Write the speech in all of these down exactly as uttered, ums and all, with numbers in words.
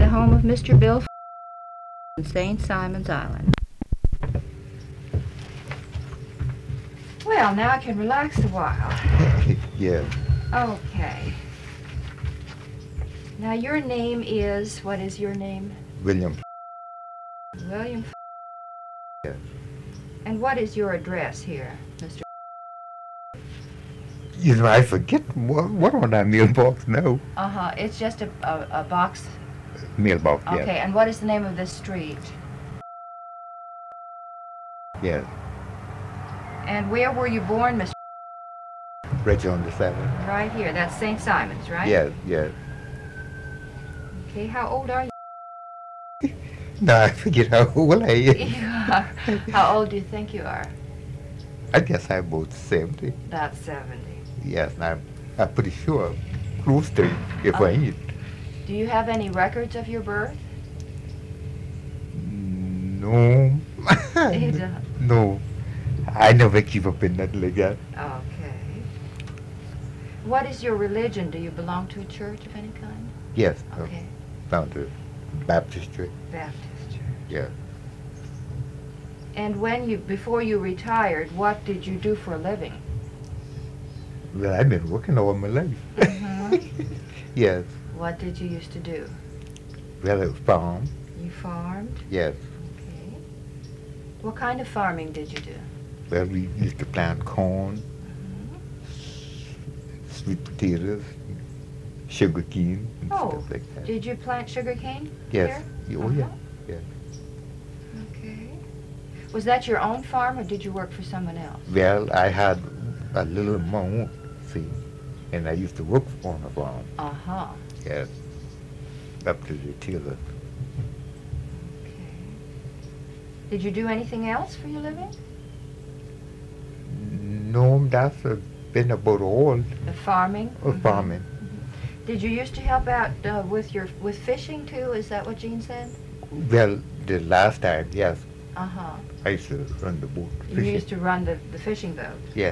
home of Mister Bill in Saint Simon's Island. Well, now I can relax a while. Yeah. Okay. Now your name is, what is your name? William. William. Yeah. And what is your address here, Mister You know, I forget what, what on that mailbox now. Uh-huh. It's just a, a, a box. Mailbox, yeah. Okay, and what is the name of this street? Yeah. And where were you born, Mister Right on the seven. Right here. That's Saint Simon's, right? Yes, yes. Okay, how old are you? No, I forget how old I am. You are. How old do you think you are? I guess I'm about seventy. About seventy. Yes, and I'm, I'm pretty sure close to it, if I Oh. ain't. Do you have any records of your birth? No. You don't. No. I never keep up in nothing like that. Okay. What is your religion? Do you belong to a church of any kind? Yes. Okay. Uh, down to Baptist Church. Baptist church. Yeah. And when you, before you retired, what did you do for a living? Well, I've been working all my life. Mhm. Yes. What did you used to do? Well, it was farm. You farmed? Yes. Okay. What kind of farming did you do? Well, we used to plant corn, Mhm. sweet potatoes, sugar cane, and Oh, stuff like that. Did you plant sugar cane Yes. here? Oh, yeah. Uh-huh. Yeah. Okay. Was that your own farm, or did you work for someone else? Well, I had a little amount, see, and I used to work on a farm. Uh-huh. Yes. Up to the tiller. Okay. Did you do anything else for your living? No, that's uh, been about all The farming? of Mhm. farming. Did you used to help out uh, with your with fishing too? Is that what Jean said? Well, the last time, yes, Uh-huh. I used to run the boat. You fishing. used to run the, the fishing boat. Yes.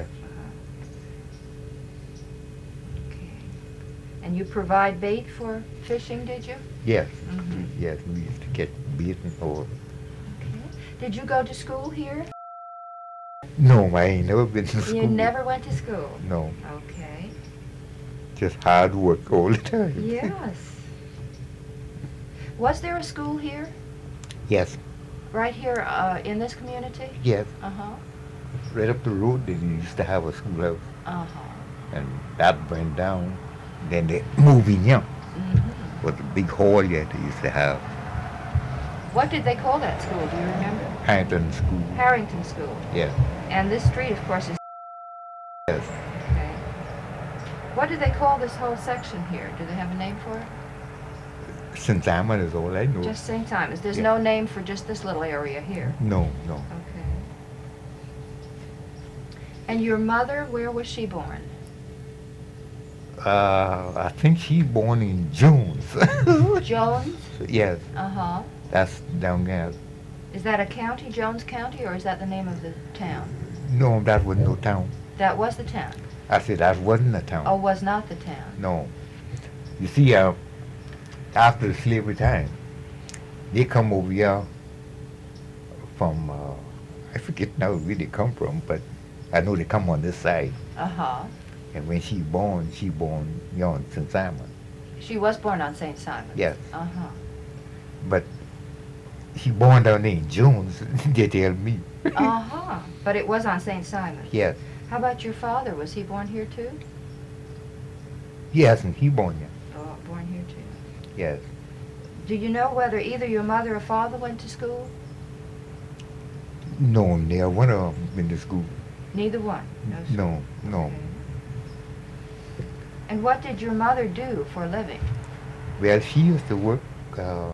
Okay. And you provide bait for fishing, did you? Yes. Mhm. Yes, we used to get beaten or... Okay. Did you go to school here? No, I ain't never been to school. You never went to school? No, Okay. just hard work all the time. Yes. Was there a school here? Yes, Right here uh, in this community? yes. Uh-huh. Right up the road, they used to have a schoolhouse, Uh-huh. and that burned down. Then they moved in here. Mm-hmm. Was a big hall here they used to have. What did they call that school? Do you remember? Harrington School. Harrington School. Yes, And this street, of course, is... yes. Okay. What do they call this whole section here? Do they have a name for it? Saint Simon is all I know. Just Saint Simon's. There's Yeah. no name for just this little area here. No, no. Okay. And your mother, where was she born? Uh, I think she born in June. Jones? Yes, Uh-huh. that's down there. Is that a county, Jones County, or is that the name of the town? No, that was no town. That was the town. I said that wasn't a town. Oh, was not the town. No. You see, uh, after the slavery time, they come over here from, uh, I forget now where they come from, but I know they come on this side. Uh-huh. And when she born, she born here on Saint Simon. She was born on Saint Simon. Yes. Uh-huh. But she born down there in June, they tell me. Uh-huh. But it was on Saint Simon. Yes. How about your father? Was he born here too? Yes, and he born here. Oh, born here too. Yes. Do you know whether either your mother or father went to school? No, neither one of them been to school. Neither one? No, sir. No, no. Okay. And what did your mother do for a living? Well, she used to work uh,